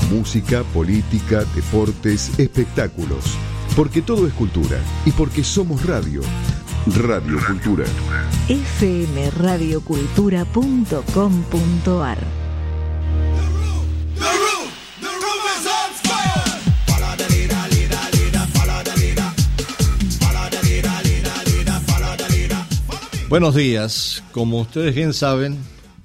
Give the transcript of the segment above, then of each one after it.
Música, política, deportes, espectáculos. Porque todo es cultura y porque somos radio. Radio Cultura. fmradiocultura.com.ar. Buenos días. Como ustedes bien saben,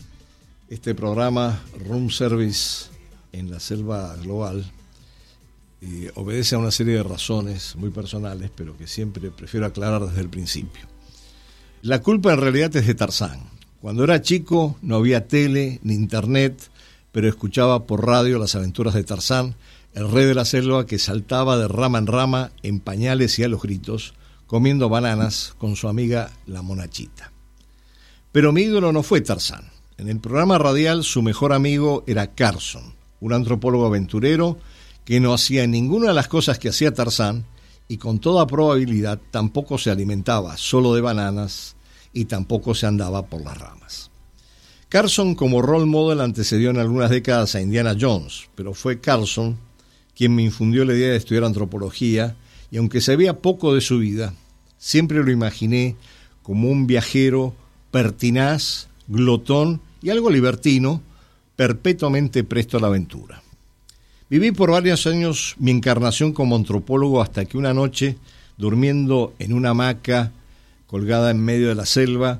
este programa Room Service en la Selva Global obedece a una serie de razones muy personales, pero que siempre prefiero aclarar desde el principio. La culpa en realidad es de Tarzán. Cuando era chico no había tele ni internet, pero escuchaba por radio las aventuras de Tarzán, el rey de la selva que saltaba de rama en rama en pañales y a los gritos, comiendo bananas con su amiga la monachita. Pero mi ídolo no fue Tarzán. En el programa radial su mejor amigo era Carson, un antropólogo aventurero que no hacía ninguna de las cosas que hacía Tarzán y con toda probabilidad tampoco se alimentaba solo de bananas y tampoco se andaba por las ramas. Carson como role model antecedió en algunas décadas a Indiana Jones, pero fue Carson quien me infundió la idea de estudiar antropología y aunque sabía poco de su vida, siempre lo imaginé como un viajero pertinaz, glotón y algo libertino, perpetuamente presto a la aventura. Viví por varios años mi encarnación como antropólogo hasta que una noche, durmiendo en una hamaca colgada en medio de la selva,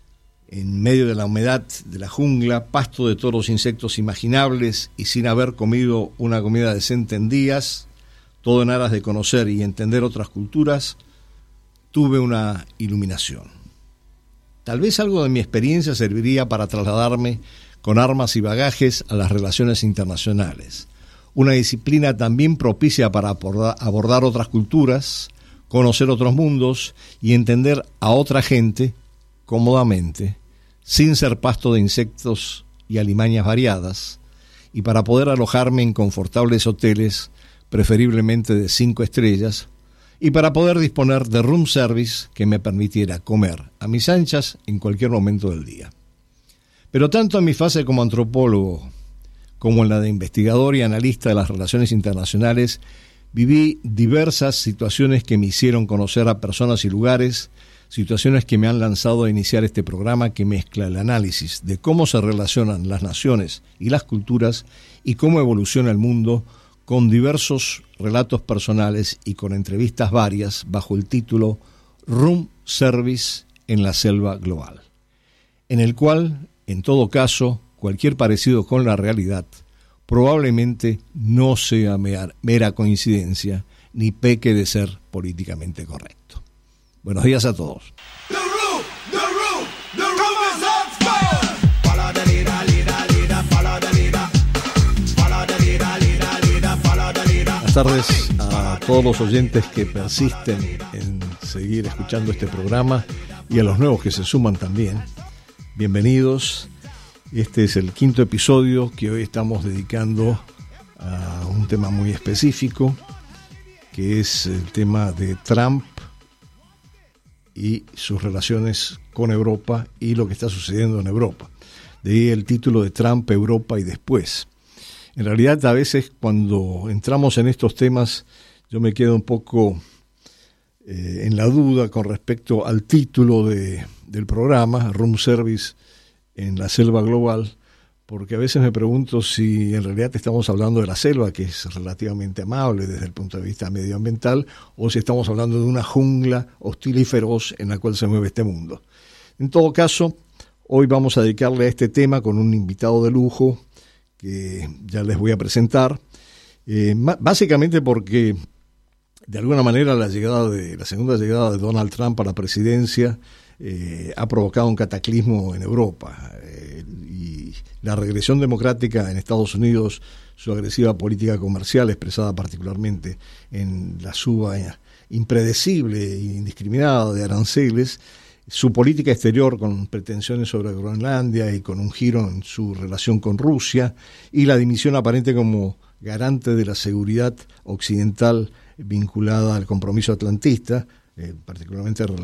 en medio de la humedad de la jungla, pasto de todos los insectos imaginables y sin haber comido una comida decente en días, todo en aras de conocer y entender otras culturas, tuve una iluminación. Tal vez algo de mi experiencia serviría para trasladarme con armas y bagajes a las relaciones internacionales, una disciplina también propicia para abordar otras culturas, conocer otros mundos y entender a otra gente cómodamente, sin ser pasto de insectos y alimañas variadas, y para poder alojarme en confortables hoteles, preferiblemente de 5 estrellas, y para poder disponer de room service que me permitiera comer a mis anchas en cualquier momento del día. Pero tanto en mi fase como antropólogo, como en la de investigador y analista de las relaciones internacionales, viví diversas situaciones que me hicieron conocer a personas y lugares, situaciones que me han lanzado a iniciar este programa que mezcla el análisis de cómo se relacionan las naciones y las culturas y cómo evoluciona el mundo, con diversos relatos personales y con entrevistas varias bajo el título Room Service en la Selva Global, en el cual, en todo caso, cualquier parecido con la realidad probablemente no sea mera coincidencia ni peque de ser políticamente correcto. Buenos días a todos. Buenas tardes a todos los oyentes que persisten en seguir escuchando este programa y a los nuevos que se suman también. Bienvenidos. Este es el 5º episodio que hoy estamos dedicando a un tema muy específico, que es el tema de Trump y sus relaciones con Europa y lo que está sucediendo en Europa. De ahí el título de Trump, Europa y después. En realidad, a veces cuando entramos en estos temas, yo me quedo un poco en la duda con respecto al título del programa, Room Service en la Selva Global, porque a veces me pregunto si en realidad estamos hablando de la selva, que es relativamente amable desde el punto de vista medioambiental, o si estamos hablando de una jungla hostil y feroz en la cual se mueve este mundo. En todo caso, hoy vamos a dedicarle a este tema con un invitado de lujo que ya les voy a presentar, básicamente porque de alguna manera la segunda llegada de Donald Trump a la presidencia ha provocado un cataclismo en Europa y la regresión democrática en Estados Unidos, su agresiva política comercial expresada particularmente en la suba impredecible e indiscriminada de aranceles, su política exterior con pretensiones sobre Groenlandia y con un giro en su relación con Rusia y la dimisión aparente como garante de la seguridad occidental vinculada al compromiso atlantista, particularmente en relación a la situación de la OTAN y las posiciones frente a la OTAN,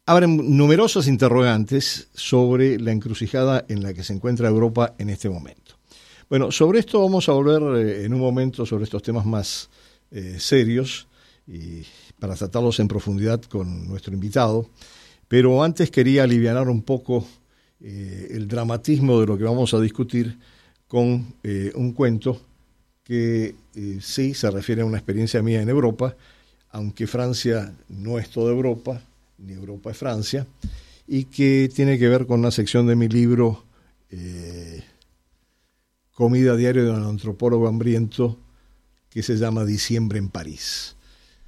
abren numerosas interrogantes sobre la encrucijada en la que se encuentra Europa en este momento. Bueno, sobre esto vamos a volver en un momento, sobre estos temas más serios, y para tratarlos en profundidad con nuestro invitado. Pero antes quería alivianar un poco el dramatismo de lo que vamos a discutir con un cuento que sí se refiere a una experiencia mía en Europa, aunque Francia no es toda Europa, ni Europa es Francia, y que tiene que ver con una sección de mi libro Comida diaria de un antropólogo hambriento, que se llama Diciembre en París.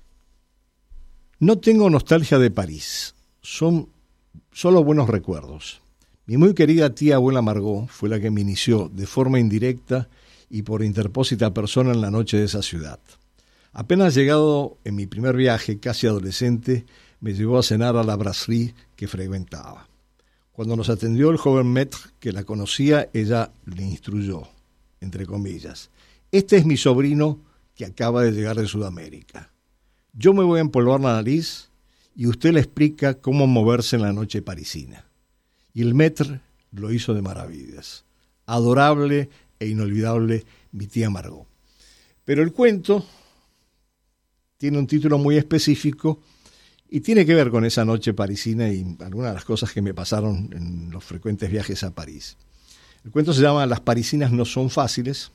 No tengo nostalgia de París, son solo buenos recuerdos. Mi muy querida tía abuela Margot fue la que me inició de forma indirecta y por interpósita persona en la noche de esa ciudad. Apenas llegado en mi primer viaje, casi adolescente, me llevó a cenar a la brasserie que frecuentaba. Cuando nos atendió el joven maître que la conocía, ella le instruyó, entre comillas: este es mi sobrino que acaba de llegar de Sudamérica. Yo me voy a empolvar la nariz y usted le explica cómo moverse en la noche parisina. Y el maître lo hizo de maravillas. Adorable e inolvidable mi tía Margot. Pero el cuento tiene un título muy específico y tiene que ver con esa noche parisina y algunas de las cosas que me pasaron en los frecuentes viajes a París. El cuento se llama Las parisinas no son fáciles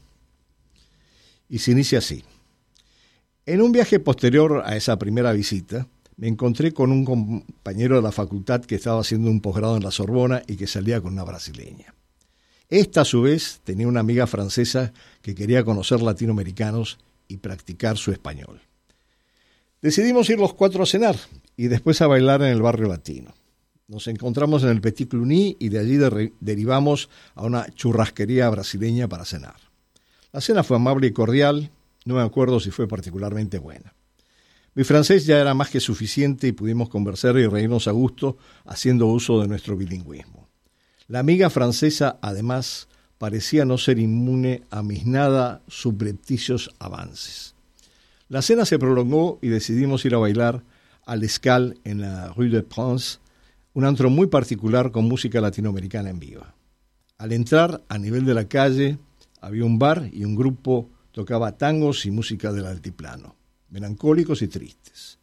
y se inicia así. En un viaje posterior a esa primera visita, me encontré con un compañero de la facultad que estaba haciendo un posgrado en la Sorbona y que salía con una brasileña. Esta, a su vez, tenía una amiga francesa que quería conocer latinoamericanos y practicar su español. Decidimos ir los cuatro a cenar y después a bailar en el barrio latino. Nos encontramos en el Petit Cluny y de allí derivamos a una churrasquería brasileña para cenar. La cena fue amable y cordial, no me acuerdo si fue particularmente buena. Mi francés ya era más que suficiente y pudimos conversar y reírnos a gusto haciendo uso de nuestro bilingüismo. La amiga francesa, además, parecía no ser inmune a mis nada subrepticios avances. La cena se prolongó y decidimos ir a bailar al Escale en la Rue de Prince, un antro muy particular con música latinoamericana en viva. Al entrar, a nivel de la calle, había un bar y un grupo tocaba tangos y música del altiplano, melancólicos y tristes.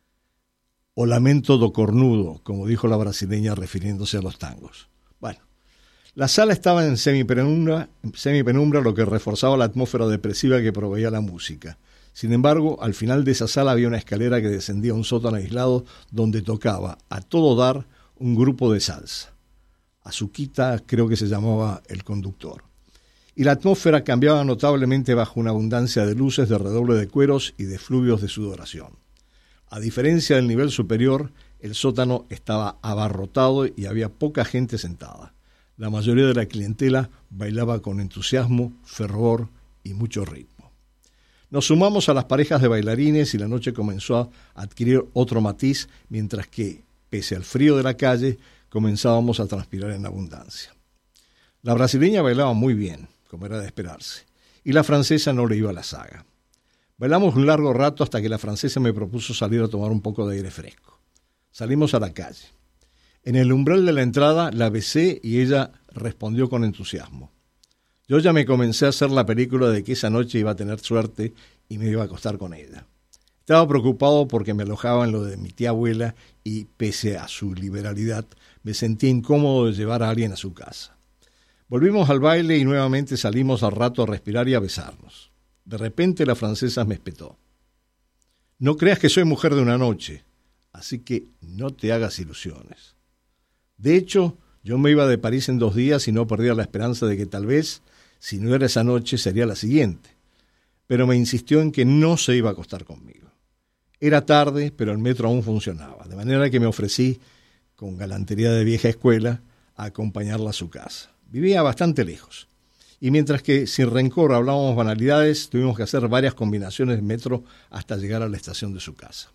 O lamento do cornudo, como dijo la brasileña refiriéndose a los tangos. Bueno, la sala estaba en semipenumbra, lo que reforzaba la atmósfera depresiva que proveía la música. Sin embargo, al final de esa sala había una escalera que descendía a un sótano aislado donde tocaba a todo dar un grupo de salsa. Azuquita creo que se llamaba el conductor. Y la atmósfera cambiaba notablemente bajo una abundancia de luces, de redoble de cueros y de fluvios de sudoración. A diferencia del nivel superior, el sótano estaba abarrotado y había poca gente sentada. La mayoría de la clientela bailaba con entusiasmo, fervor y mucho ritmo. Nos sumamos a las parejas de bailarines y la noche comenzó a adquirir otro matiz, mientras que, pese al frío de la calle, comenzábamos a transpirar en abundancia. La brasileña bailaba muy bien, como era de esperarse, y la francesa no le iba a la zaga. Bailamos un largo rato hasta que la francesa me propuso salir a tomar un poco de aire fresco. Salimos a la calle. En el umbral de la entrada la besé y ella respondió con entusiasmo. Yo ya me comencé a hacer la película de que esa noche iba a tener suerte y me iba a acostar con ella. Estaba preocupado porque me alojaba en lo de mi tía abuela y, pese a su liberalidad, me sentía incómodo de llevar a alguien a su casa. Volvimos al baile y nuevamente salimos al rato a respirar y a besarnos. De repente la francesa me espetó. No creas que soy mujer de una noche, así que no te hagas ilusiones. De hecho, yo me iba de París en 2 días y no perdía la esperanza de que tal vez, si no era esa noche, sería la siguiente. Pero me insistió en que no se iba a acostar conmigo. Era tarde, pero el metro aún funcionaba, de manera que me ofrecí, con galantería de vieja escuela, a acompañarla a su casa. Vivía bastante lejos, y mientras que sin rencor hablábamos banalidades, tuvimos que hacer varias combinaciones de metro hasta llegar a la estación de su casa.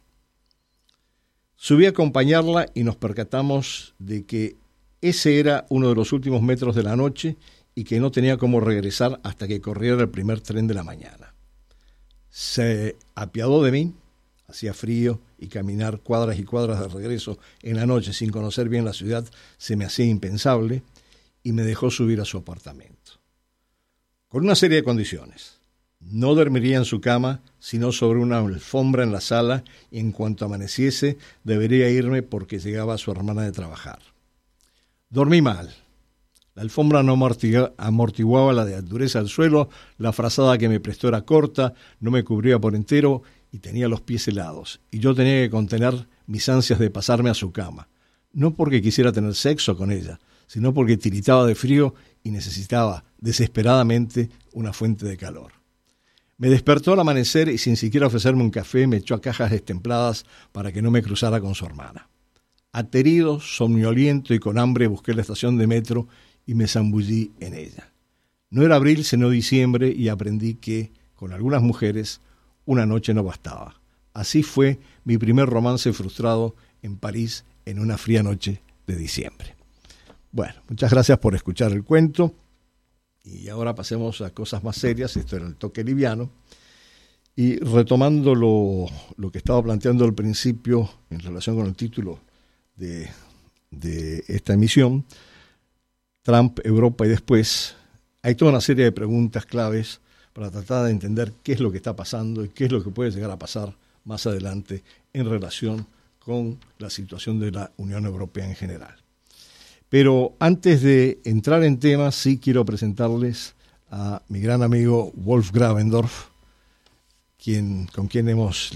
Subí a acompañarla y nos percatamos de que ese era uno de los últimos metros de la noche y que no tenía cómo regresar hasta que corriera el primer tren de la mañana. Se apiadó de mí, hacía frío y caminar cuadras y cuadras de regreso en la noche sin conocer bien la ciudad se me hacía impensable, y me dejó subir a su apartamento. Con una serie de condiciones. No dormiría en su cama, sino sobre una alfombra en la sala, y en cuanto amaneciese debería irme porque llegaba su hermana de trabajar. Dormí mal. La alfombra no amortiguaba la de dureza del suelo, la frazada que me prestó era corta, no me cubría por entero y tenía los pies helados, y yo tenía que contener mis ansias de pasarme a su cama, no porque quisiera tener sexo con ella, sino porque tiritaba de frío y necesitaba desesperadamente una fuente de calor. Me despertó al amanecer y sin siquiera ofrecerme un café me echó a cajas destempladas para que no me cruzara con su hermana. Aterido, somnoliento y con hambre busqué la estación de metro y me zambullí en ella. No era abril sino diciembre y aprendí que, con algunas mujeres, una noche no bastaba. Así fue mi primer romance frustrado en París en una fría noche de diciembre. Bueno, muchas gracias por escuchar el cuento. Y ahora pasemos a cosas más serias. Esto era el toque liviano. Y retomando lo que estaba planteando al principio en relación con el título de esta emisión, Trump, Europa y después, hay toda una serie de preguntas claves para tratar de entender qué es lo que está pasando y qué es lo que puede llegar a pasar más adelante en relación con la situación de la Unión Europea en general. Pero antes de entrar en temas, sí quiero presentarles a mi gran amigo Wolf Gravendorf, con quien hemos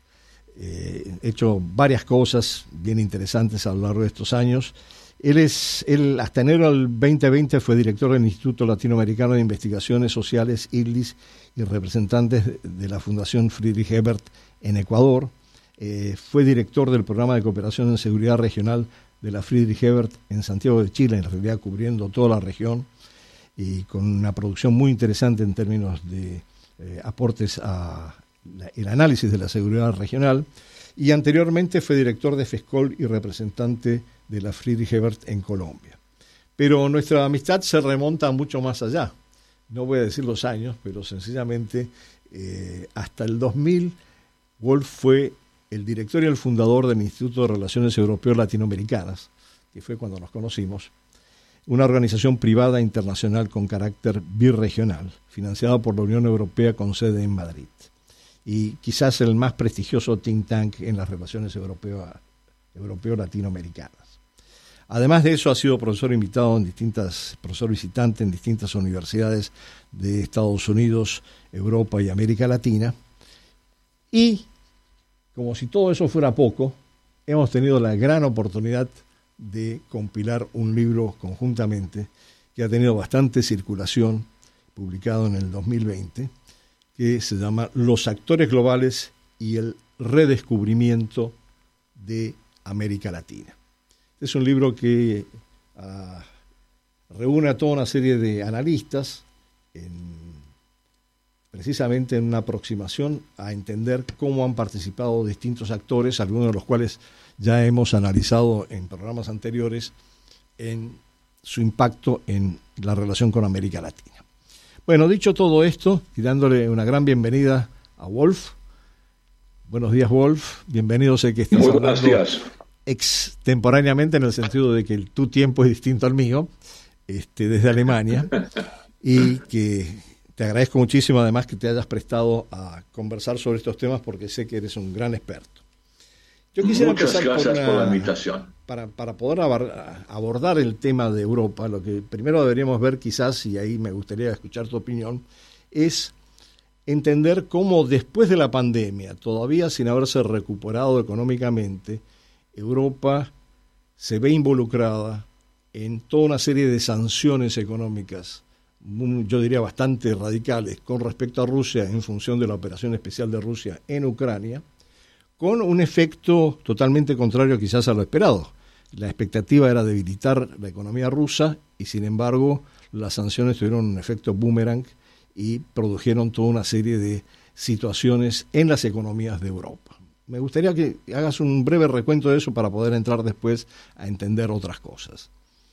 hecho varias cosas bien interesantes a lo largo de estos años. Él hasta enero del 2020 fue director del Instituto Latinoamericano de Investigaciones Sociales, ILIS, y representante de la Fundación Friedrich Ebert en Ecuador. Fue director del Programa de Cooperación en Seguridad Regional de la Friedrich Ebert en Santiago de Chile, en realidad cubriendo toda la región, y con una producción muy interesante en términos de aportes a el análisis de la seguridad regional. Y anteriormente fue director de FESCOL y representante de la Friedrich Ebert en Colombia. Pero nuestra amistad se remonta mucho más allá. No voy a decir los años, pero sencillamente hasta el 2000 Wolf fue el director y el fundador del Instituto de Relaciones Europeos Latinoamericanas, que fue cuando nos conocimos, una organización privada internacional con carácter birregional, financiada por la Unión Europea con sede en Madrid, y quizás el más prestigioso think tank en las relaciones europeo-latinoamericanas. Además de eso, ha sido profesor invitado profesor visitante en distintas universidades de Estados Unidos, Europa y América Latina. Y, como si todo eso fuera poco, hemos tenido la gran oportunidad de compilar un libro conjuntamente que ha tenido bastante circulación, publicado en el 2020, que se llama Los actores globales y el redescubrimiento de América Latina. Es un libro que reúne a toda una serie de analistas precisamente en una aproximación a entender cómo han participado distintos actores, algunos de los cuales ya hemos analizado en programas anteriores, en su impacto en la relación con América Latina. Bueno, dicho todo esto y dándole una gran bienvenida a Wolf. Buenos días, Wolf. Bienvenido, sé que estás Muy buenos días. Extemporáneamente, en el sentido de que tu tiempo es distinto al mío, desde Alemania, y que te agradezco muchísimo además que te hayas prestado a conversar sobre estos temas porque sé que eres un gran experto. Yo quisiera Muchas gracias por la invitación. Para poder abordar el tema de Europa, lo que primero deberíamos ver quizás, y ahí me gustaría escuchar tu opinión, es entender cómo después de la pandemia, todavía sin haberse recuperado económicamente, Europa se ve involucrada en toda una serie de sanciones económicas, yo diría bastante radicales, con respecto a Rusia en función de la operación especial de Rusia en Ucrania, con un efecto totalmente contrario quizás a lo esperado. La expectativa era debilitar la economía rusa y sin embargo las sanciones tuvieron un efecto boomerang y produjeron toda una serie de situaciones en las economías de Europa. Me gustaría que hagas un breve recuento de eso para poder entrar después a entender otras cosas.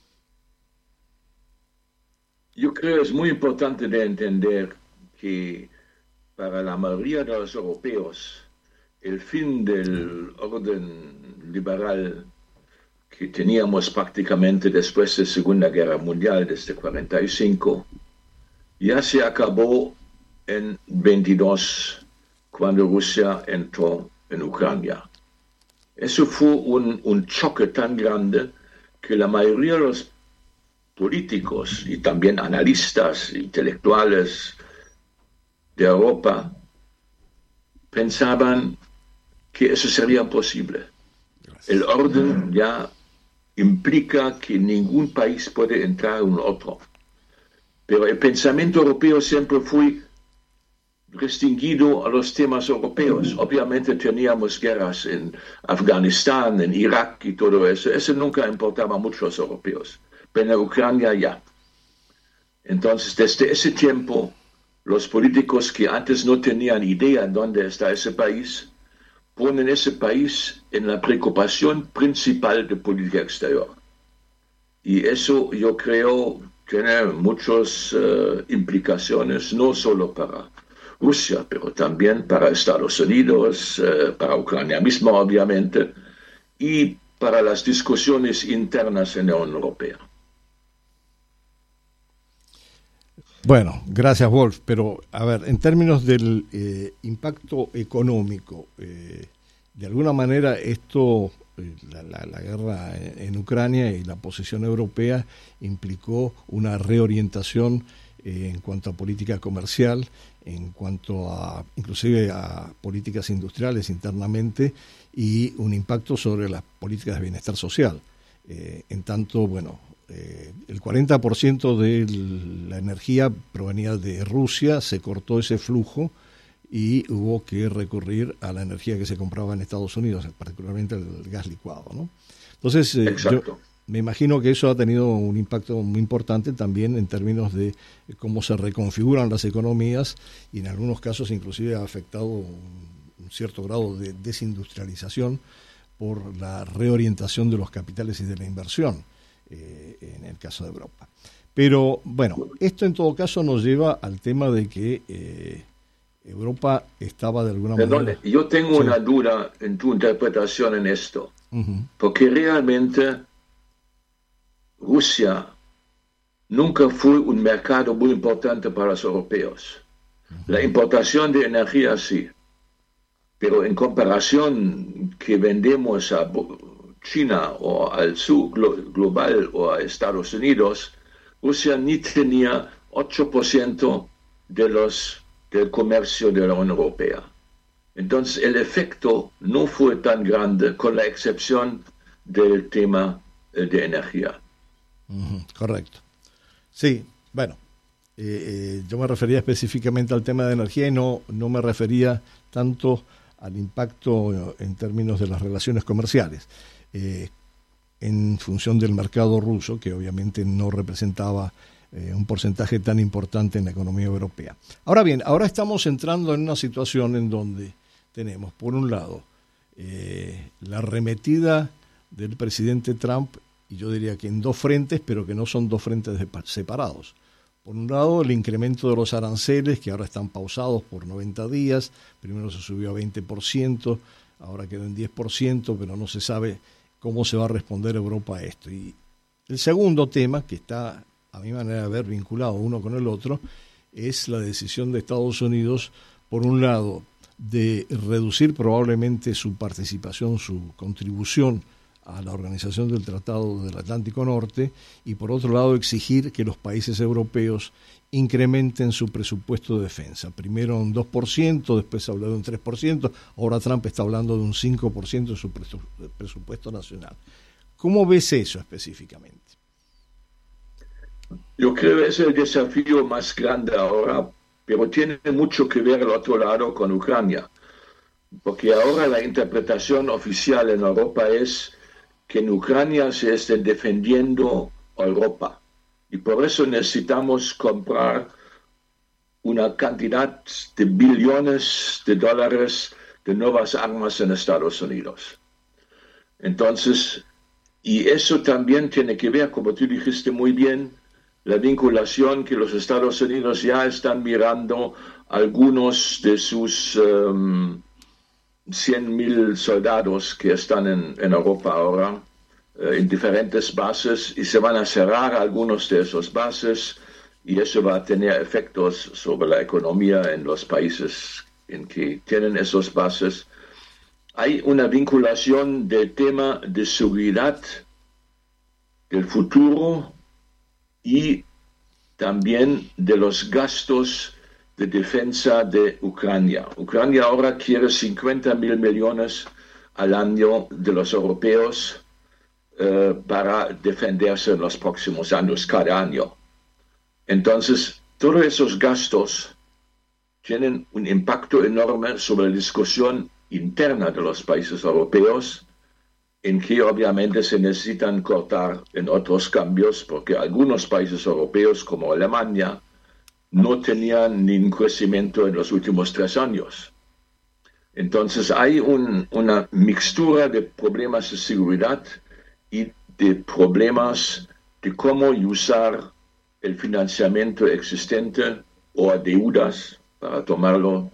Yo creo que es muy importante de entender que para la mayoría de los europeos el fin del orden liberal que teníamos prácticamente después de la Segunda Guerra Mundial, desde 1945, ya se acabó en 22, cuando Rusia entró en Ucrania. Eso fue un choque tan grande que la mayoría de los políticos y también analistas, intelectuales de Europa pensaban que eso sería posible. El orden ya implica que ningún país puede entrar en otro. Pero el pensamiento europeo siempre fue restringido a los temas europeos. Obviamente teníamos guerras en Afganistán, en Irak y todo eso. Eso nunca importaba mucho a los europeos. Pero en Ucrania ya. Entonces, desde ese tiempo, los políticos que antes no tenían idea de dónde está ese país, ponen ese país en la preocupación principal de política exterior. Y eso, yo creo, tiene muchas implicaciones, no solo para Rusia, pero también para Estados Unidos, para Ucrania misma, obviamente, y para las discusiones internas en la Unión Europea. Bueno, gracias, Wolf, pero a ver, en términos del impacto económico, de alguna manera esto, la guerra en Ucrania y la posición europea implicó una reorientación en cuanto a política comercial, en cuanto a inclusive a políticas industriales internamente, y un impacto sobre las políticas de bienestar social. En tanto, bueno, el 40% de la energía provenía de Rusia, se cortó ese flujo y hubo que recurrir a la energía que se compraba en Estados Unidos, particularmente el gas licuado, ¿no? Entonces, yo me imagino que eso ha tenido un impacto muy importante también en términos de cómo se reconfiguran las economías, y en algunos casos inclusive ha afectado un cierto grado de desindustrialización por la reorientación de los capitales y de la inversión, en el caso de Europa. Pero bueno, esto en todo caso nos lleva al tema de que Europa estaba de alguna manera... Yo tengo una duda en tu interpretación en esto, porque realmente Rusia nunca fue un mercado muy importante para los europeos. La importación de energía sí, pero en comparación que vendemos a China o al sur global o a Estados Unidos, Rusia ni tenía 8% del comercio de la Unión Europea. Entonces el efecto no fue tan grande, con la excepción del tema de energía. Correcto. Sí, bueno, yo me refería específicamente al tema de energía y no me refería tanto al impacto en términos de las relaciones comerciales, en función del mercado ruso, que obviamente no representaba un porcentaje tan importante en la economía europea. Ahora bien, ahora estamos entrando en una situación en donde tenemos, por un lado, la arremetida del presidente Trump, y yo diría que en dos frentes, pero que no son dos frentes separados. Por un lado, el incremento de los aranceles, que ahora están pausados por 90 días, primero se subió a 20%, ahora quedó en 10%, pero no se sabe cómo se va a responder Europa a esto. Y el segundo tema, que está, a mi manera de ver, vinculado uno con el otro, es la decisión de Estados Unidos, por un lado, de reducir probablemente su participación, su contribución a la Organización del Tratado del Atlántico Norte, y por otro lado exigir que los países europeos incrementen su presupuesto de defensa. Primero un 2%, después se habló de un 3%, ahora Trump está hablando de un 5% de su presupuesto nacional. ¿Cómo ves eso específicamente? Yo creo que es el desafío más grande ahora, pero tiene mucho que ver al otro lado con Ucrania, porque ahora la interpretación oficial en Europa es que en Ucrania se esté defendiendo a Europa, y por eso necesitamos comprar una cantidad de billones de dólares de nuevas armas en Estados Unidos. Entonces, y eso también tiene que ver, como tú dijiste muy bien, la vinculación que los Estados Unidos ya están mirando algunos de sus 100,000 soldados que están en Europa ahora, en diferentes bases, y se van a cerrar algunos de esos bases, y eso va a tener efectos sobre la economía en los países en que tienen esos bases. Hay una vinculación del tema de seguridad del futuro y también de los gastos de defensa de Ucrania. Ucrania ahora quiere 50,000 millones al año de los europeos para defenderse en los próximos años, cada año. Entonces, todos esos gastos tienen un impacto enorme sobre la discusión interna de los países europeos, en que obviamente se necesitan cortar en otros cambios, porque algunos países europeos, como Alemania, no tenían ningún crecimiento en los últimos 3 años. Entonces hay una mixtura de problemas de seguridad y de problemas de cómo usar el financiamiento existente o deudas, para tomarlo,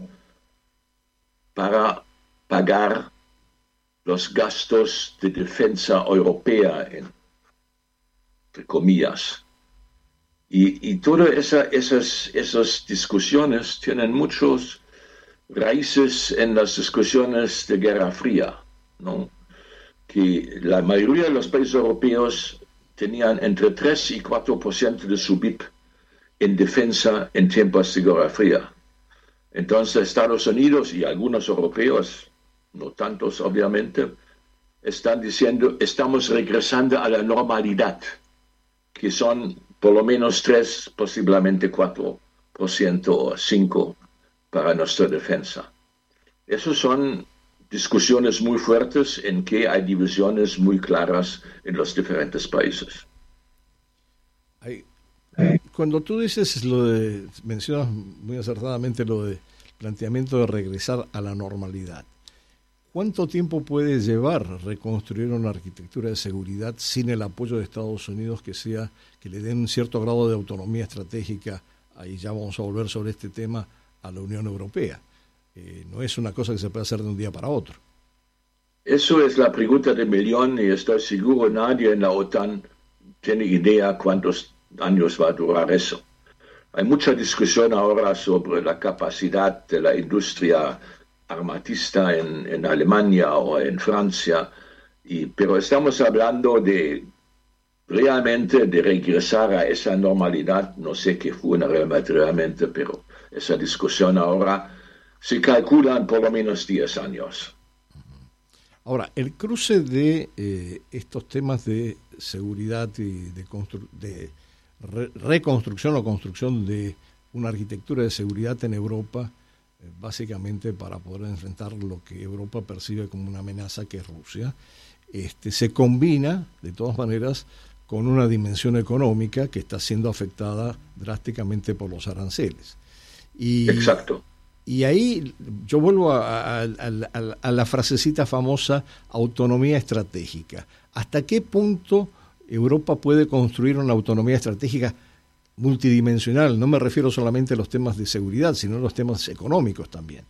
para pagar los gastos de defensa europea, entre comillas. Y todas esas discusiones tienen muchos raíces en las discusiones de Guerra Fría, ¿no? Que la mayoría de los países europeos tenían entre 3 y 4% de su PIB en defensa en tiempos de Guerra Fría. Entonces Estados Unidos y algunos europeos, no tantos obviamente, están diciendo estamos regresando a la normalidad, que son por lo menos 3, posiblemente 4% o 5% para nuestra defensa. Esas son discusiones muy fuertes en que hay divisiones muy claras en los diferentes países. Cuando tú dices mencionas muy acertadamente lo de planteamiento de regresar a la normalidad, ¿cuánto tiempo puede llevar reconstruir una arquitectura de seguridad sin el apoyo de Estados Unidos que le den un cierto grado de autonomía estratégica? Ahí ya vamos a volver sobre este tema a la Unión Europea. No es una cosa que se puede hacer de un día para otro. Eso es la pregunta del millón y estoy seguro nadie en la OTAN tiene idea cuántos años va a durar eso. Hay mucha discusión ahora sobre la capacidad de la industria armatista en Alemania o en Francia, pero estamos hablando de realmente de regresar a esa normalidad. No sé qué fue realmente, pero esa discusión ahora se calculan por lo menos 10 años. Ahora, el cruce de estos temas de seguridad y de reconstrucción o construcción de una arquitectura de seguridad en Europa, básicamente para poder enfrentar lo que Europa percibe como una amenaza, que es Rusia, se combina, de todas maneras, con una dimensión económica que está siendo afectada drásticamente por los aranceles. Exacto. Y ahí yo vuelvo a la frasecita famosa, autonomía estratégica. ¿Hasta qué punto Europa puede construir una autonomía estratégica multidimensional? No me refiero solamente a los temas de seguridad, sino a los temas económicos también.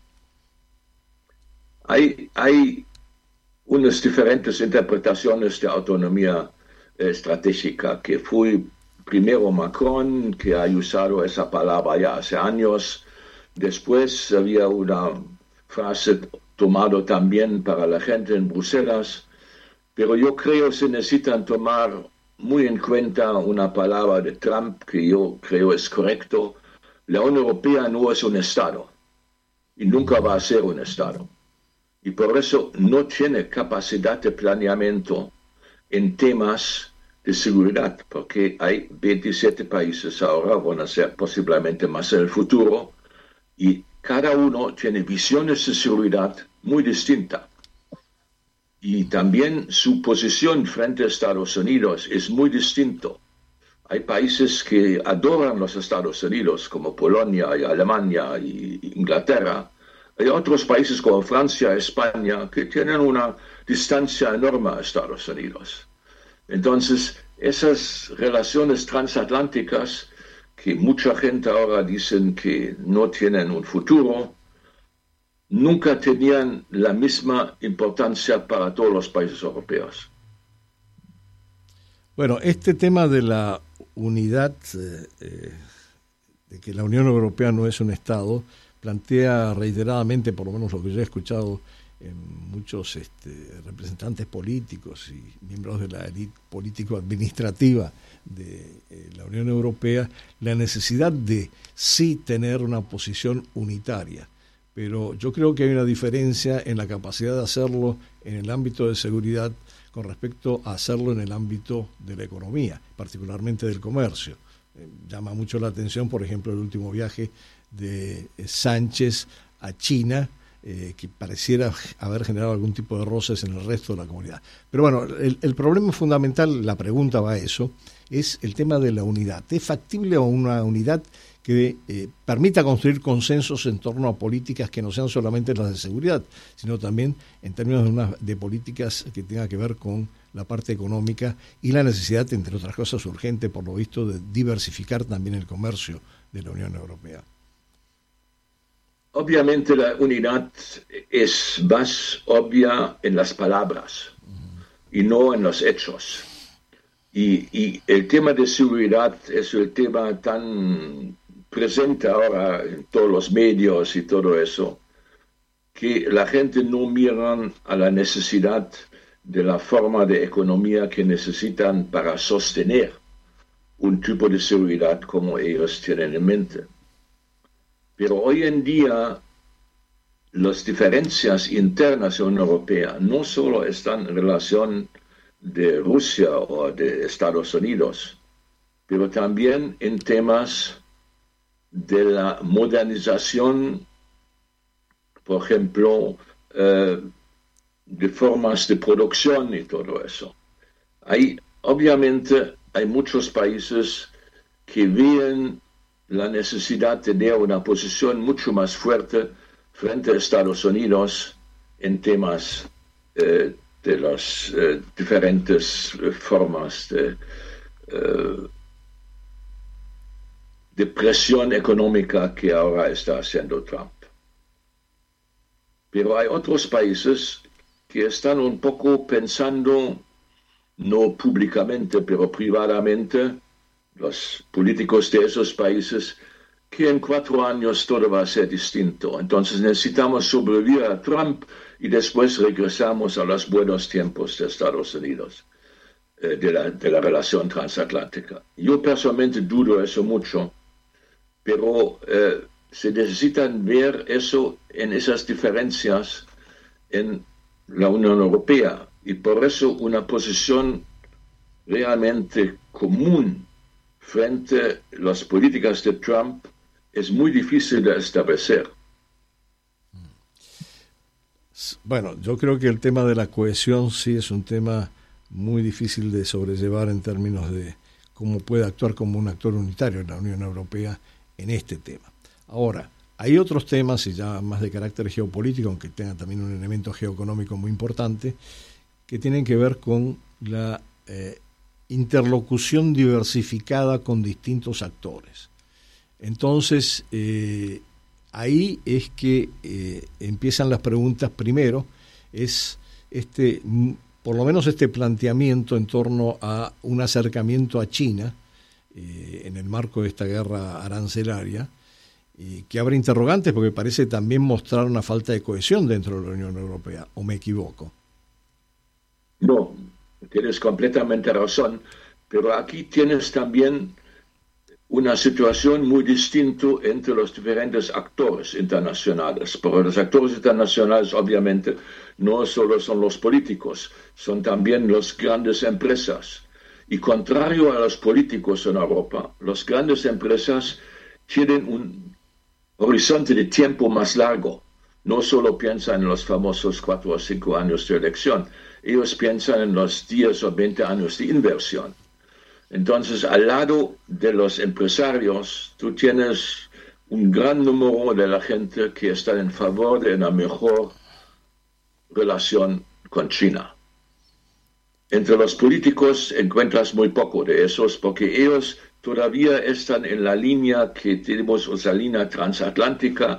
Hay unas diferentes interpretaciones de autonomía estratégica, que fue primero Macron, que ha usado esa palabra ya hace años. Después había una frase tomada también para la gente en Bruselas, pero yo creo que se necesitan tomar muy en cuenta una palabra de Trump que yo creo es correcto. La Unión Europea no es un Estado y nunca va a ser un Estado. Y por eso no tiene capacidad de planeamiento en temas de seguridad, porque hay 27 países ahora, van a ser posiblemente más en el futuro, y cada uno tiene visiones de seguridad muy distintas. Y también su posición frente a Estados Unidos es muy distinto. Hay países que adoran los Estados Unidos, como Polonia y Alemania y Inglaterra. Hay otros países como Francia y España que tienen una distancia enorme a Estados Unidos. Entonces, esas relaciones transatlánticas que mucha gente ahora dicen que no tienen un futuro, nunca tenían la misma importancia para todos los países europeos. Bueno, este tema de la unidad, de que la Unión Europea no es un Estado, plantea reiteradamente, por lo menos lo que yo he escuchado en muchos representantes políticos y miembros de la élite político-administrativa de la Unión Europea, la necesidad de sí tener una posición unitaria. Pero yo creo que hay una diferencia en la capacidad de hacerlo en el ámbito de seguridad con respecto a hacerlo en el ámbito de la economía, particularmente del comercio. Llama mucho la atención, por ejemplo, el último viaje de Sánchez a China, que pareciera haber generado algún tipo de roces en el resto de la comunidad. Pero bueno, el problema fundamental, la pregunta va a eso, es el tema de la unidad. ¿Es factible una unidad que permita construir consensos en torno a políticas que no sean solamente las de seguridad, sino también en términos de políticas que tengan que ver con la parte económica y la necesidad, entre otras cosas urgente, por lo visto, de diversificar también el comercio de la Unión Europea? Obviamente la unidad es más obvia en las palabras y no en los hechos. Y el tema de seguridad es el tema tan presente ahora en todos los medios y todo eso, que la gente no mira a la necesidad de la forma de economía que necesitan para sostener un tipo de seguridad como ellos tienen en mente. Pero hoy en día las diferencias internas en la Unión Europea no solo están en relación de Rusia o de Estados Unidos, pero también en temas de la modernización, por ejemplo, de formas de producción y todo eso. Obviamente hay muchos países que ven la necesidad de tener una posición mucho más fuerte frente a Estados Unidos en temas de las diferentes formas de presión económica que ahora está haciendo Trump. Pero hay otros países que están un poco pensando, no públicamente, pero privadamente, los políticos de esos países, que en 4 años todo va a ser distinto. Entonces necesitamos sobrevivir a Trump y después regresamos a los buenos tiempos de Estados Unidos, de la relación transatlántica. Yo personalmente dudo eso mucho, pero se necesitan ver eso en esas diferencias en la Unión Europea y por eso una posición realmente común frente a las políticas de Trump es muy difícil de establecer. Bueno, yo creo que el tema de la cohesión sí es un tema muy difícil de sobrellevar en términos de cómo puede actuar como un actor unitario en la Unión Europea en este tema. Ahora, hay otros temas, y ya más de carácter geopolítico, aunque tengan también un elemento geoeconómico muy importante, que tienen que ver con la interlocución diversificada con distintos actores. Entonces, ahí es que empiezan las preguntas. Primero, es por lo menos este planteamiento en torno a un acercamiento a China en el marco de esta guerra arancelaria, que abre interrogantes porque parece también mostrar una falta de cohesión dentro de la Unión Europea, ¿o me equivoco? No, tienes completamente razón, pero aquí tienes también una situación muy distinta entre los diferentes actores internacionales, porque los actores internacionales obviamente no solo son los políticos, son también las grandes empresas. Y contrario a los políticos en Europa, las grandes empresas tienen un horizonte de tiempo más largo. No solo piensan en los famosos 4 o 5 años de elección, ellos piensan en los 10 o 20 años de inversión. Entonces, al lado de los empresarios, tú tienes un gran número de la gente que está en favor de una mejor relación con China. Entre los políticos encuentras muy poco de esos, porque ellos todavía están en la línea que tenemos, esa línea transatlántica,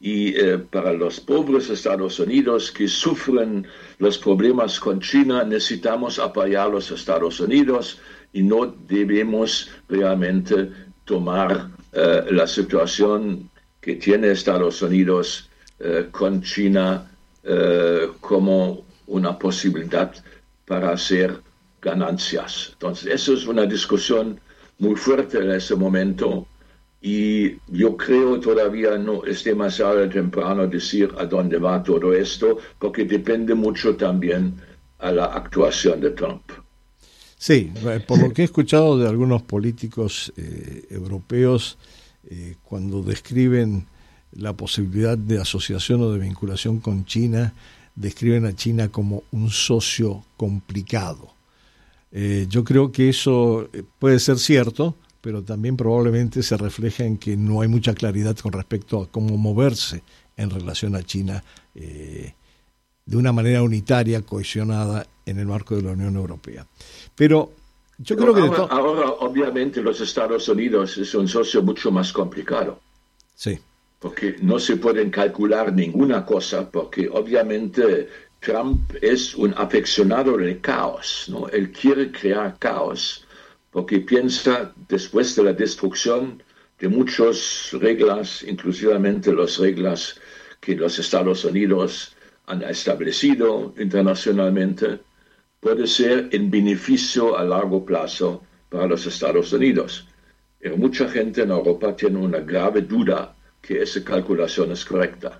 Y para los pobres Estados Unidos que sufren los problemas con China, necesitamos apoyar a los Estados Unidos y no debemos realmente tomar la situación que tiene Estados Unidos con China como una posibilidad para hacer ganancias. Entonces, eso es una discusión muy fuerte en ese momento. Y yo creo todavía no es demasiado temprano decir a dónde va todo esto, porque depende mucho también a la actuación de Trump. Sí, por lo que he escuchado de algunos políticos europeos, cuando describen la posibilidad de asociación o de vinculación con China, describen a China como un socio complicado. Yo creo que eso puede ser cierto, pero también probablemente se refleja en que no hay mucha claridad con respecto a cómo moverse en relación a China de una manera unitaria, cohesionada en el marco de la Unión Europea. Pero yo creo que... Ahora, obviamente, los Estados Unidos es un socio mucho más complicado. Sí. Porque no se pueden calcular ninguna cosa, porque obviamente Trump es un aficionado del caos, ¿no? Él quiere crear caos, porque piensa, después de la destrucción de muchas reglas, inclusivamente las reglas que los Estados Unidos han establecido internacionalmente, puede ser en beneficio a largo plazo para los Estados Unidos. Pero mucha gente en Europa tiene una grave duda que esa calculación es correcta.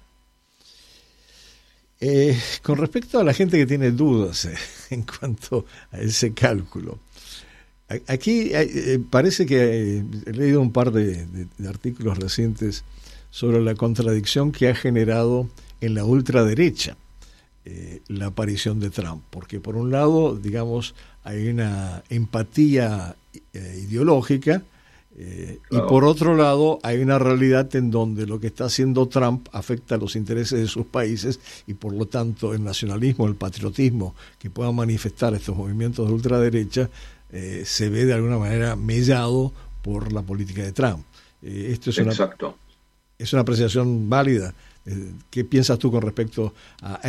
Con respecto a la gente que tiene dudas en cuanto a ese cálculo, aquí parece que he leído un par de artículos recientes sobre la contradicción que ha generado en la ultraderecha la aparición de Trump, porque por un lado, digamos, hay una empatía ideológica, y por otro lado hay una realidad en donde lo que está haciendo Trump afecta a los intereses de sus países y por lo tanto el nacionalismo, el patriotismo que puedan manifestar estos movimientos de ultraderecha se ve de alguna manera mellado por la política de Trump. Esto es Exacto. Es una apreciación válida. ¿Qué piensas tú con respecto a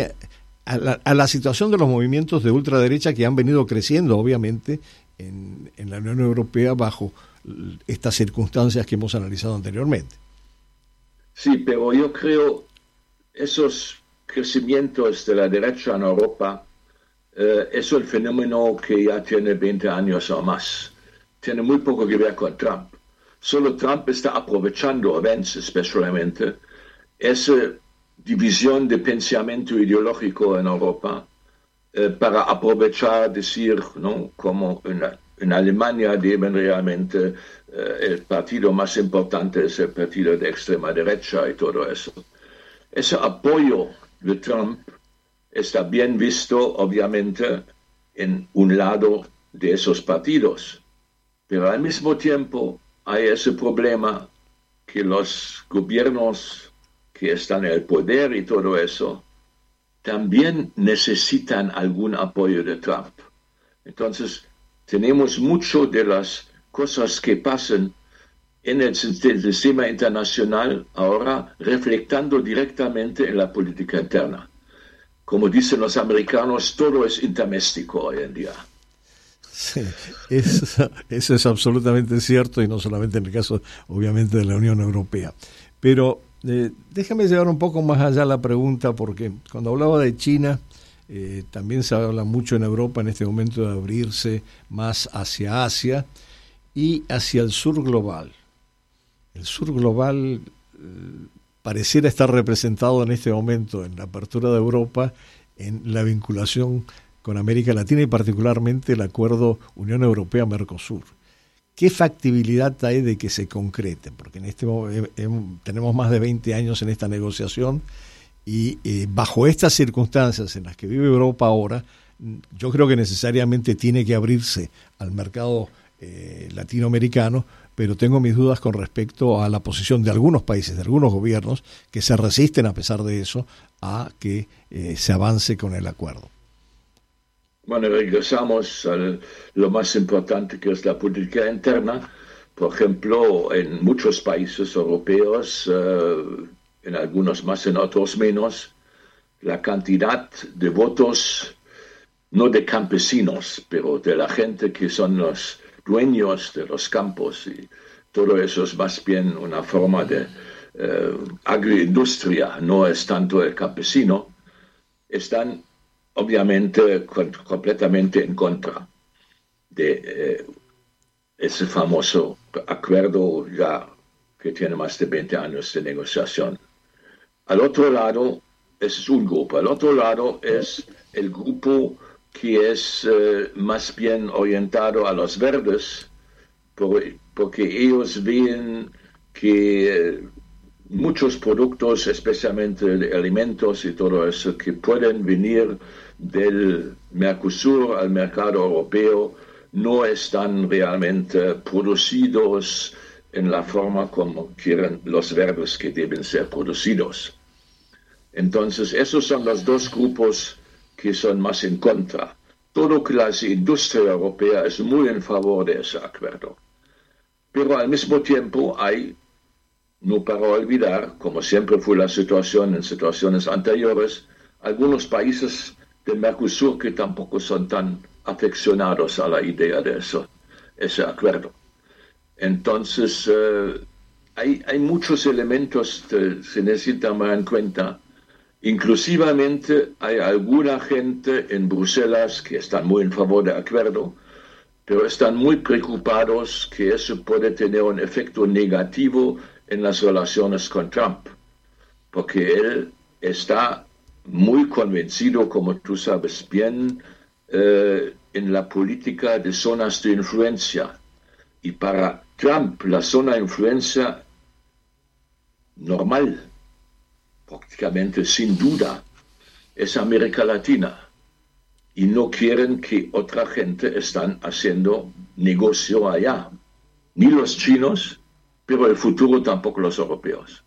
la situación de los movimientos de ultraderecha que han venido creciendo obviamente en la Unión Europea bajo estas circunstancias que hemos analizado anteriormente? Sí, pero yo creo esos crecimientos de la derecha en Europa es el fenómeno que ya tiene 20 años o más. Tiene muy poco que ver con Trump. Solo Trump está aprovechando a veces, especialmente, esa división de pensamiento ideológico en Europa para aprovechar, decir, ¿no?, como en Alemania deben realmente el partido más importante es el partido de extrema derecha y todo eso. Ese apoyo de Trump está bien visto, obviamente, en un lado de esos partidos, pero al mismo tiempo hay ese problema que los gobiernos que están en el poder y todo eso también necesitan algún apoyo de Trump. Entonces, tenemos mucho de las cosas que pasan en el sistema internacional ahora reflectando directamente en la política interna. Como dicen los americanos, todo es interméstico hoy en día. Sí, eso es absolutamente cierto y no solamente en el caso, obviamente, de la Unión Europea. Pero déjame llevar un poco más allá la pregunta, porque cuando hablaba de China, también se habla mucho en Europa en este momento de abrirse más hacia Asia y hacia el sur global. El sur global pareciera estar representado en este momento en la apertura de Europa, en la vinculación con América Latina y particularmente el acuerdo Unión Europea-Mercosur. ¿Qué factibilidad hay de que se concrete? Porque en este tenemos más de 20 años en esta negociación y bajo estas circunstancias en las que vive Europa ahora, yo creo que necesariamente tiene que abrirse al mercado latinoamericano, pero tengo mis dudas con respecto a la posición de algunos países, de algunos gobiernos que se resisten a pesar de eso a que se avance con el acuerdo. Bueno, regresamos a lo más importante que es la política interna. Por ejemplo, en muchos países europeos en algunos más, en otros menos, la cantidad de votos, no de campesinos, pero de la gente que son los dueños de los campos, y todo eso es más bien una forma de agroindustria, no es tanto el campesino, están obviamente completamente en contra de ese famoso acuerdo ya que tiene más de 20 años de negociación. Al otro lado, ese es un grupo. Al otro lado es el grupo que es más bien orientado a los verdes, porque ellos ven que muchos productos, especialmente de alimentos y todo eso, que pueden venir del Mercosur al mercado europeo, no están realmente producidos en la forma como quieren los verdes que deben ser producidos. Entonces, esos son los dos grupos que son más en contra. Todo clase de industria europea es muy en favor de ese acuerdo. Pero al mismo tiempo hay, no para olvidar, como siempre fue la situación en situaciones anteriores, algunos países del Mercosur que tampoco son tan afeccionados a la idea de ese acuerdo. Entonces, hay muchos elementos que se necesitan tomar en cuenta. Inclusivamente hay alguna gente en Bruselas que están muy en favor del acuerdo, pero están muy preocupados que eso puede tener un efecto negativo en las relaciones con Trump, porque él está muy convencido, como tú sabes bien, en la política de zonas de influencia. Y para Trump, la zona de influencia normal, prácticamente sin duda, es América Latina. Y no quieren que otra gente están haciendo negocio allá. Ni los chinos, pero el futuro tampoco los europeos.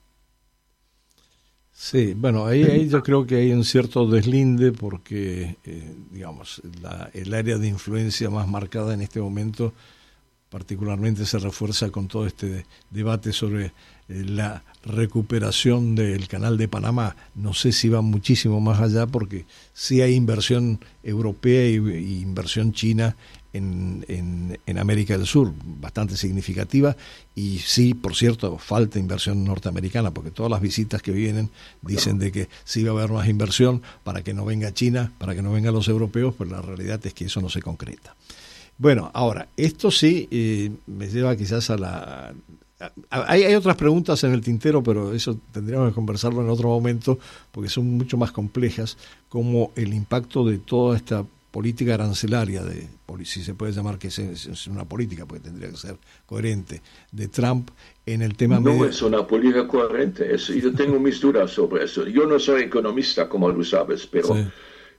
Sí, bueno, ahí yo creo que hay un cierto deslinde porque, digamos, el área de influencia más marcada en este momento particularmente se refuerza con todo este debate sobre la recuperación del Canal de Panamá. No sé si va muchísimo más allá porque sí hay inversión europea y inversión china en América del Sur, bastante significativa, y sí, por cierto, falta inversión norteamericana, porque todas las visitas que vienen dicen de que sí va a haber más inversión para que no venga China, para que no vengan los europeos, pero la realidad es que eso no se concreta. Bueno, ahora, esto sí me lleva quizás a hay otras preguntas en el tintero, pero eso tendríamos que conversarlo en otro momento, porque son mucho más complejas, como el impacto de toda esta política arancelaria, si se puede llamar que es una política, porque tendría que ser coherente, de Trump en el tema No es una política coherente, yo tengo mis dudas sobre eso. Yo no soy economista, como tú sabes, pero sí,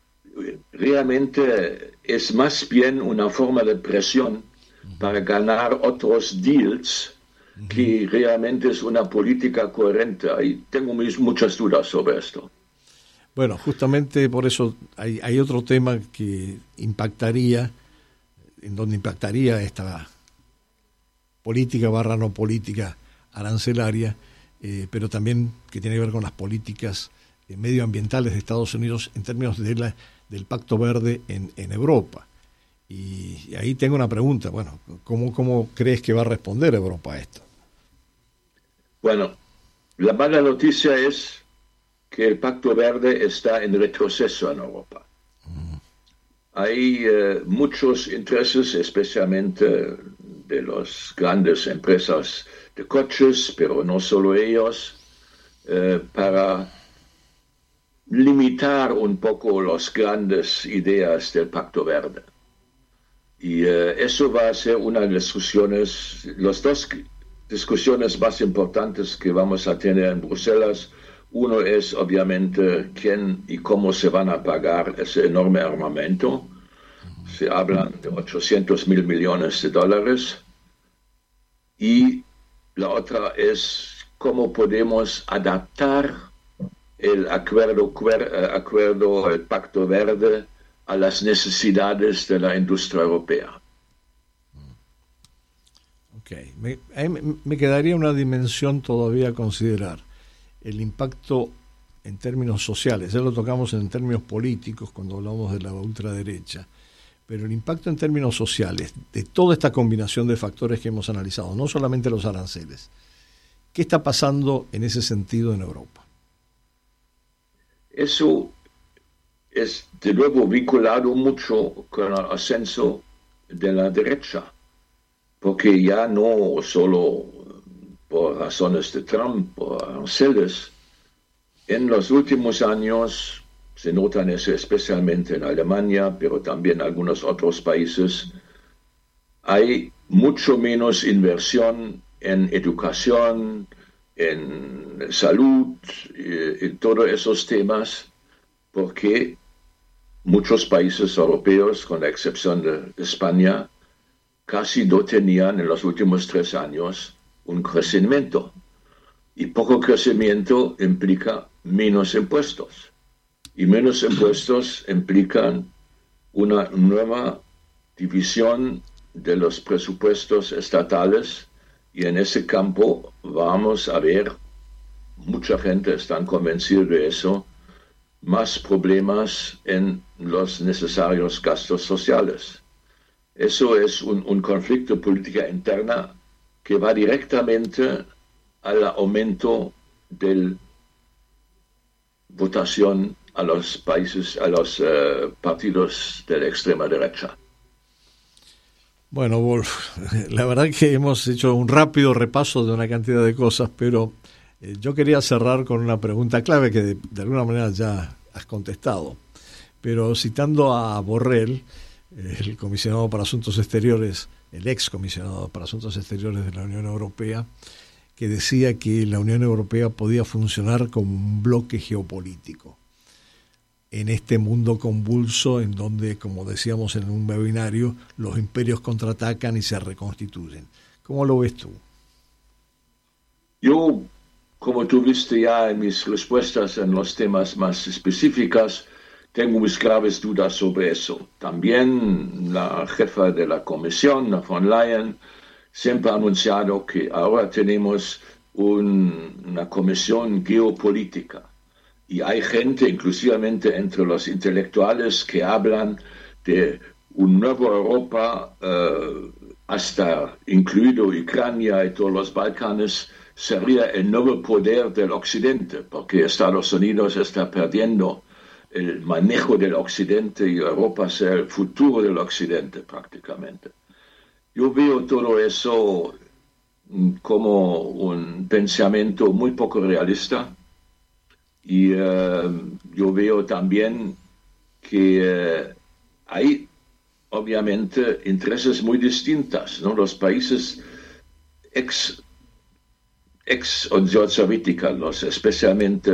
realmente es más bien una forma de presión para ganar otros deals que realmente es una política coherente. Y tengo muchas dudas sobre esto. Bueno, justamente por eso hay otro tema que impactaría, en donde impactaría esta política / no política arancelaria, pero también que tiene que ver con las políticas medioambientales de Estados Unidos en términos de del Pacto Verde en Europa. Y ahí tengo una pregunta, bueno, ¿cómo crees que va a responder Europa a esto? Bueno, la mala noticia es que el Pacto Verde está en retroceso en Europa. Hay muchos intereses, especialmente de las grandes empresas de coches, pero no solo ellos, para limitar un poco las grandes ideas del Pacto Verde. Y eso va a ser una de las dos discusiones más importantes que vamos a tener en Bruselas. Uno es obviamente quién y cómo se van a pagar ese enorme armamento. Se habla de 800 mil millones de dólares. Y la otra es cómo podemos adaptar el el Pacto Verde a las necesidades de la industria europea. Ok, me quedaría una dimensión todavía a considerar. el impacto en términos sociales. Ya lo tocamos en términos políticos cuando hablamos de la ultraderecha, pero el impacto en términos sociales de toda esta combinación de factores que hemos analizado, no solamente los aranceles. ¿Qué está pasando en ese sentido en Europa? Eso es de nuevo vinculado mucho con el ascenso de la derecha, porque ya no solo por razones de Trump, por aranceles, en los últimos años se notan eso especialmente en Alemania, pero también en algunos otros países, hay mucho menos inversión en educación, en salud, en todos esos temas, porque muchos países europeos, con la excepción de España, casi no tenían en los últimos 3 años un crecimiento. Y poco crecimiento implica menos impuestos. Y menos impuestos implican una nueva división de los presupuestos estatales, y en ese campo vamos a ver, mucha gente está convencida de eso, más problemas en los necesarios gastos sociales. Eso es un conflicto de política interna que va directamente al aumento de votación a los países, a los partidos de la extrema derecha. Bueno, Wolf, la verdad que hemos hecho un rápido repaso de una cantidad de cosas, pero yo quería cerrar con una pregunta clave que de alguna manera ya has contestado. Pero citando a Borrell, el comisionado para Asuntos Exteriores, el ex comisionado para Asuntos Exteriores de la Unión Europea, que decía que la Unión Europea podía funcionar como un bloque geopolítico en este mundo convulso en donde, como decíamos en un webinario, los imperios contraatacan y se reconstituyen. ¿Cómo lo ves tú? Yo, como tú viste ya en mis respuestas en los temas más específicos, tengo mis graves dudas sobre eso. También la jefa de la Comisión, von Leyen, siempre ha anunciado que ahora tenemos una comisión geopolítica. Y hay gente, inclusivamente entre los intelectuales, que hablan de un nuevo Europa, hasta incluido Ucrania y todos los Balcanes, sería el nuevo poder del Occidente, porque Estados Unidos está perdiendo el manejo del Occidente y Europa será el futuro del Occidente prácticamente. Yo veo todo eso como un pensamiento muy poco realista. Y yo veo también que hay obviamente intereses muy distintos, ¿no? Los países ex Unión Soviética, especialmente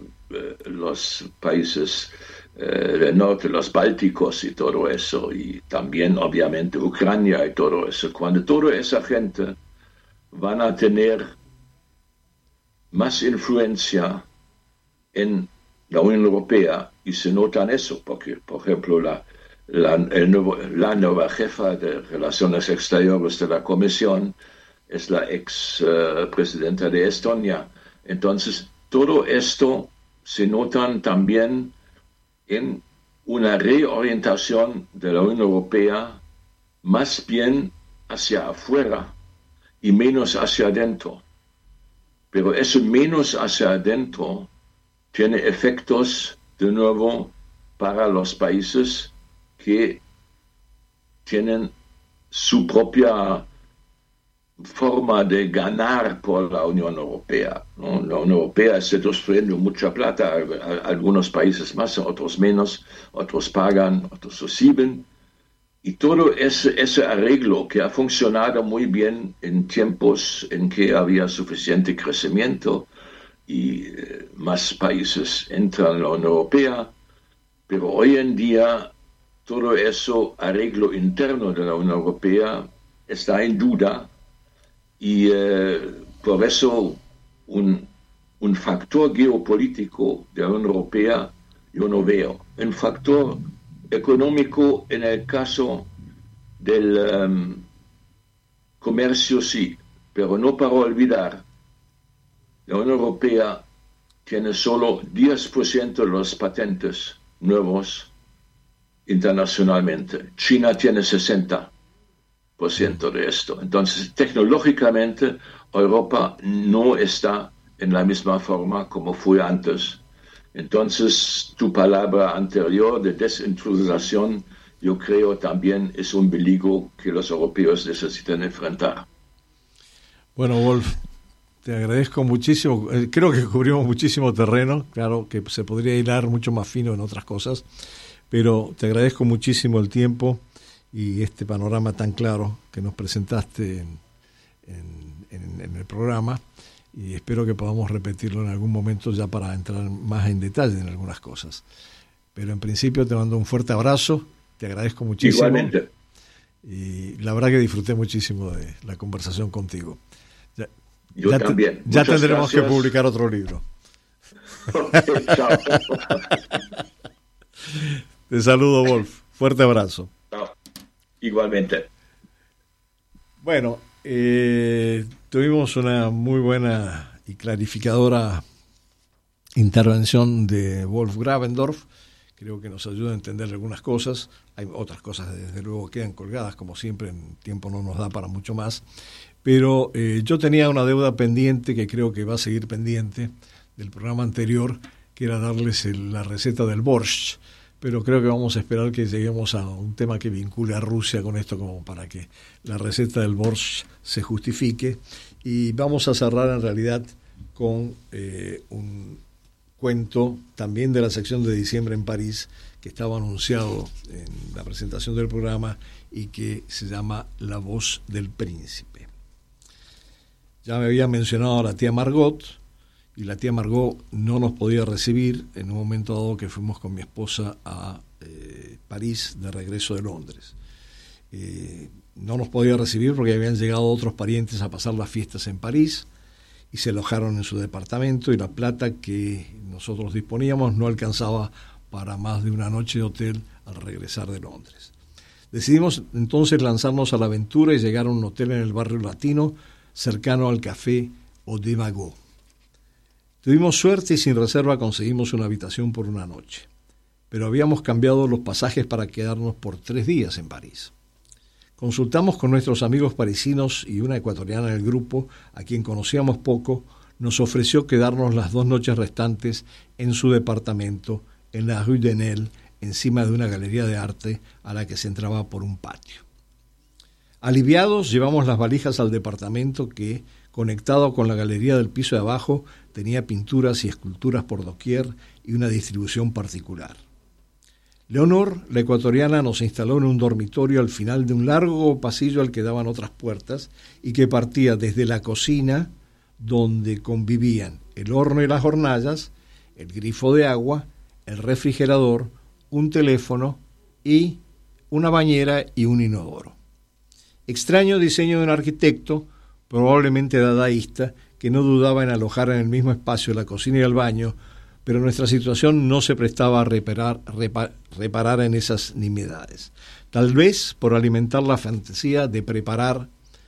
los países del norte, los bálticos y todo eso, y también obviamente Ucrania y todo eso, cuando toda esa gente van a tener más influencia en la Unión Europea, y se notan eso, porque, por ejemplo, la nueva jefa de Relaciones Exteriores de la Comisión es la ex presidenta de Estonia. Entonces, todo esto se notan también en una reorientación de la Unión Europea más bien hacia afuera y menos hacia adentro. Pero eso menos hacia adentro tiene efectos, de nuevo, para los países que tienen su propia forma de ganar por la Unión Europea, ¿no? La Unión Europea está destruyendo mucha plata, algunos países más, otros menos, otros pagan, otros reciben. Y todo ese arreglo que ha funcionado muy bien en tiempos en que había suficiente crecimiento, y más países entran en la Unión Europea, pero hoy en día todo eso arreglo interno de la Unión Europea está en duda, y por eso un factor geopolítico de la Unión Europea yo no veo. Un factor económico en el caso del comercio sí, pero no para olvidar. La Unión Europea tiene solo 10% de los patentes nuevos internacionalmente. China tiene 60% de esto. Entonces, tecnológicamente, Europa no está en la misma forma como fue antes. Entonces, tu palabra anterior de desindustrialización, yo creo también es un peligro que los europeos necesitan enfrentar. Bueno, Wolf, te agradezco muchísimo. Creo que cubrimos muchísimo terreno. Claro que se podría hilar mucho más fino en otras cosas, pero te agradezco muchísimo el tiempo y este panorama tan claro que nos presentaste en el programa, y espero que podamos repetirlo en algún momento ya para entrar más en detalle en algunas cosas. Pero en principio te mando un fuerte abrazo, te agradezco muchísimo. Igualmente. Y la verdad que disfruté muchísimo de la conversación contigo. Yo también. Ya tendremos que publicar otro libro. Okay, chao. Te saludo, Wolf. Fuerte abrazo. Chao. Igualmente. Bueno, tuvimos una muy buena y clarificadora intervención de Wolf Gravendorf. Creo que nos ayuda a entender algunas cosas. Hay otras cosas, desde luego, quedan colgadas, como siempre, el tiempo no nos da para mucho más. Pero yo tenía una deuda pendiente, que creo que va a seguir pendiente, del programa anterior, que era darles la receta del borscht. Pero creo que vamos a esperar que lleguemos a un tema que vincule a Rusia con esto, como para que la receta del borscht se justifique. Y vamos a cerrar en realidad con un cuento también de la sección de diciembre en París, que estaba anunciado en la presentación del programa y que se llama La voz del príncipe. Ya me había mencionado a la tía Margot, y la tía Margot no nos podía recibir en un momento dado que fuimos con mi esposa a París de regreso de Londres. No nos podía recibir porque habían llegado otros parientes a pasar las fiestas en París y se alojaron en su departamento, y la plata que nosotros disponíamos no alcanzaba para más de una noche de hotel al regresar de Londres. Decidimos entonces lanzarnos a la aventura y llegar a un hotel en el barrio latino cercano al café Eau de Magot. Tuvimos suerte y sin reserva conseguimos una habitación por una noche, pero habíamos cambiado los pasajes para quedarnos por 3 días en París. Consultamos con nuestros amigos parisinos, y una ecuatoriana del grupo, a quien conocíamos poco, nos ofreció quedarnos las 2 noches restantes en su departamento en la Rue de Nesle, encima de una galería de arte a la que se entraba por un patio. Aliviados, llevamos las valijas al departamento que, conectado con la galería del piso de abajo, tenía pinturas y esculturas por doquier y una distribución particular. Leonor, la ecuatoriana, nos instaló en un dormitorio al final de un largo pasillo al que daban otras puertas y que partía desde la cocina, donde convivían el horno y las hornallas, el grifo de agua, el refrigerador, un teléfono y una bañera y un inodoro. Extraño diseño de un arquitecto, probablemente dadaísta, que no dudaba en alojar en el mismo espacio la cocina y el baño, pero nuestra situación no se prestaba a reparar en esas nimiedades. Tal vez por alimentar la fantasía de preparar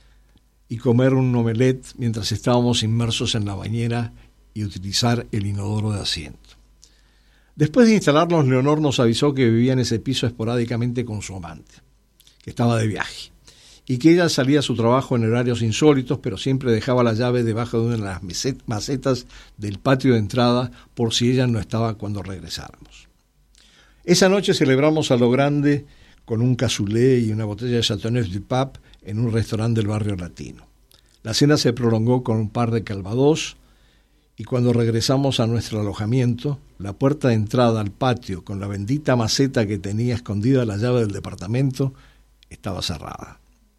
y comer un omelette mientras estábamos inmersos en la bañera y utilizar el inodoro de asiento. Después de instalarnos, Leonor nos avisó que vivía en ese piso esporádicamente con su amante, que estaba de viaje, y que ella salía a su trabajo en horarios insólitos, pero siempre dejaba la llave debajo de una de las macetas del patio de entrada por si ella no estaba cuando regresáramos. Esa noche celebramos a lo grande con un cassoulet y una botella de Chateauneuf du Pape en un restaurante del barrio latino. La cena se prolongó con un par de calvados, y cuando regresamos a nuestro alojamiento, la puerta de entrada al patio con la bendita maceta que tenía escondida la llave del departamento estaba cerrada.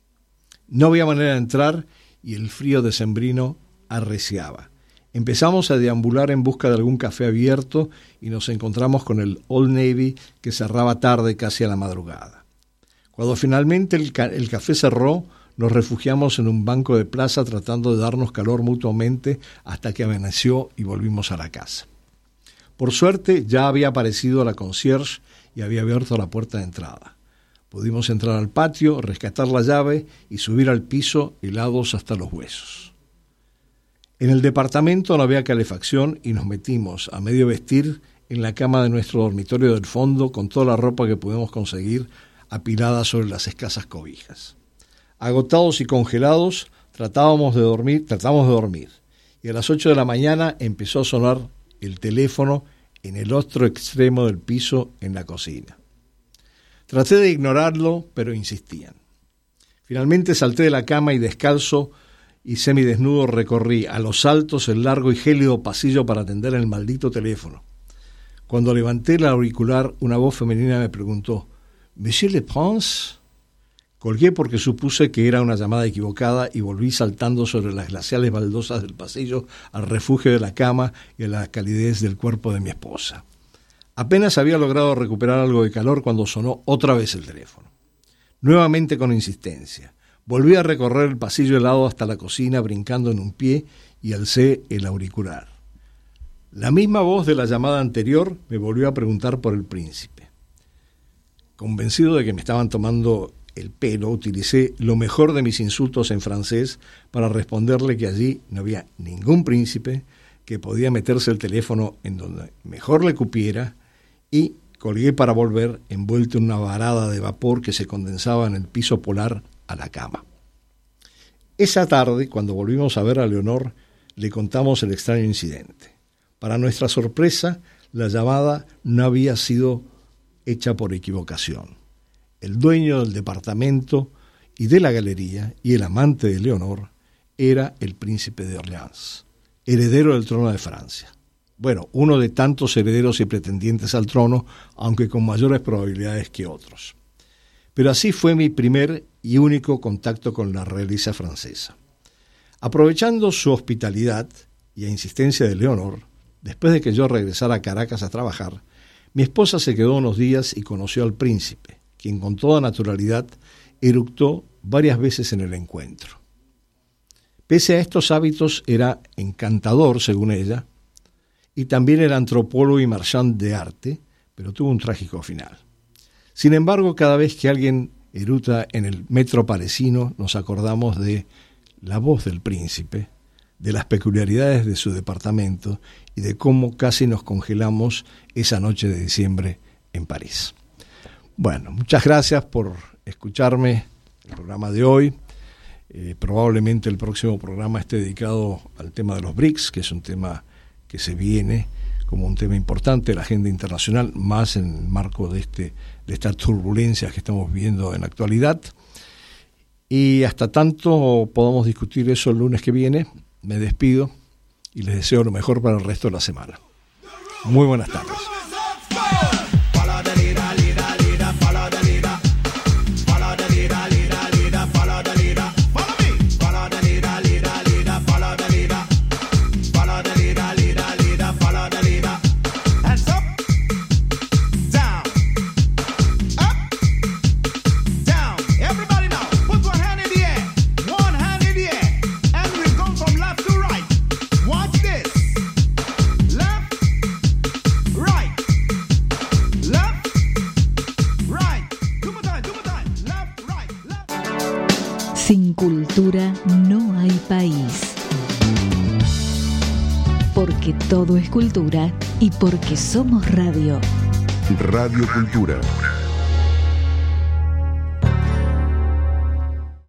No había manera de entrar y el frío decembrino arreciaba. Empezamos a deambular en busca de algún café abierto y nos encontramos con el Old Navy, que cerraba tarde, casi a la madrugada. Cuando finalmente el café cerró, nos refugiamos en un banco de plaza tratando de darnos calor mutuamente hasta que amaneció y volvimos a la casa. Por suerte ya había aparecido la concierge y había abierto la puerta de entrada. Pudimos entrar al patio, rescatar la llave y subir al piso helados hasta los huesos. En el departamento no había calefacción y nos metimos a medio vestir en la cama de nuestro dormitorio del fondo con toda la ropa que pudimos conseguir apilada sobre las escasas cobijas. Agotados y congelados, tratamos de dormir, y a las 8 de la mañana empezó a sonar el teléfono en el otro extremo del piso en la cocina. Traté de ignorarlo, pero insistían. Finalmente salté de la cama y descalzo y semidesnudo recorrí a los saltos el largo y gélido pasillo para atender el maldito teléfono. Cuando levanté el auricular, una voz femenina me preguntó: «¿Monsieur le Prince?» Colgué porque supuse que era una llamada equivocada y volví saltando sobre las glaciales baldosas del pasillo al refugio de la cama y a la calidez del cuerpo de mi esposa. Apenas había logrado recuperar algo de calor cuando sonó otra vez el teléfono. Nuevamente con insistencia. Volví a recorrer el pasillo helado hasta la cocina brincando en un pie y alcé el auricular. La misma voz de la llamada anterior me volvió a preguntar por el príncipe. Convencido de que me estaban tomando el pelo, utilicé lo mejor de mis insultos en francés para responderle que allí no había ningún príncipe, que podía meterse el teléfono en donde mejor le cupiera, y colgué para volver envuelto en una varada de vapor que se condensaba en el piso polar a la cama. Esa tarde, cuando volvimos a ver a Leonor, le contamos el extraño incidente. Para nuestra sorpresa, la llamada no había sido hecha por equivocación. El dueño del departamento y de la galería y el amante de Leonor era el príncipe de Orleans, heredero del trono de Francia. Bueno, uno de tantos herederos y pretendientes al trono, aunque con mayores probabilidades que otros. Pero así fue mi primer y único contacto con la realeza francesa. Aprovechando su hospitalidad y a insistencia de Leonor, después de que yo regresara a Caracas a trabajar, mi esposa se quedó unos días y conoció al príncipe, quien con toda naturalidad eructó varias veces en el encuentro. Pese a estos hábitos, era encantador, según ella, y también era antropólogo y marchand de arte, pero tuvo un trágico final. Sin embargo, cada vez que alguien eruta en el metro parisino, nos acordamos de la voz del príncipe, de las peculiaridades de su departamento y de cómo casi nos congelamos esa noche de diciembre en París. Bueno, muchas gracias por escucharme el programa de hoy. Probablemente el próximo programa esté dedicado al tema de los BRICS, que es un tema que se viene como un tema importante de la agenda internacional, más en el marco de estas turbulencias que estamos viviendo en la actualidad. Y hasta tanto podamos discutir eso el lunes que viene, me despido y les deseo lo mejor para el resto de la semana. Muy buenas tardes. Sin cultura no hay país. Porque todo es cultura y porque somos radio. Radio Cultura.